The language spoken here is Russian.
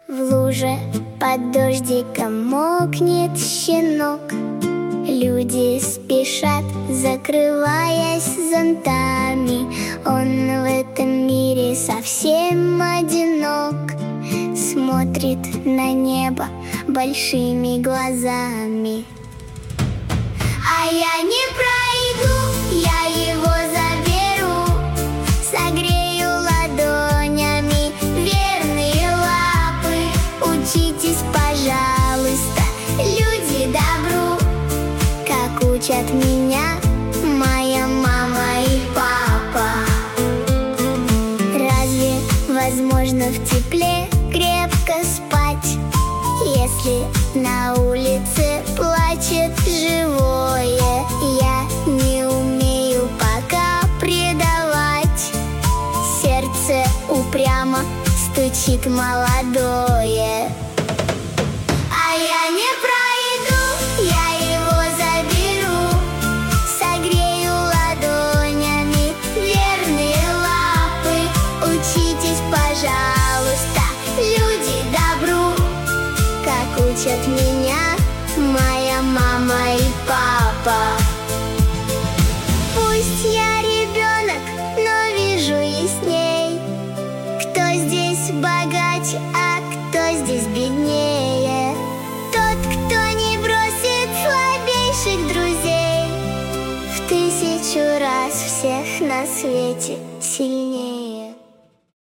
В луже под дождиком мокнет щенок. Люди спешат, закрываясь зонтами. Он в этом мире совсем одинок. Смотрит на небо большими глазами. А я не пройду, я его заберу, согрею ладонями верные лапы. Учитесь, пожалуйста, люди, добру, как учат меня моя мама и папа. Разве возможно в тепле крепко спать, если на улице плачет живое? Я не умею пока предавать, сердце упрямо стучит молодое. А я не пройду, я его заберу, согрею ладонями верные лапы. Учитесь, пожалуйста, люди, добру, как учат меня моя мама и папа. Пусть я ребенок, но вижу ясней, кто здесь богаче, а кто здесь беднее. Тот, кто не бросит слабейших друзей, в 1000 раз всех на свете сильнее.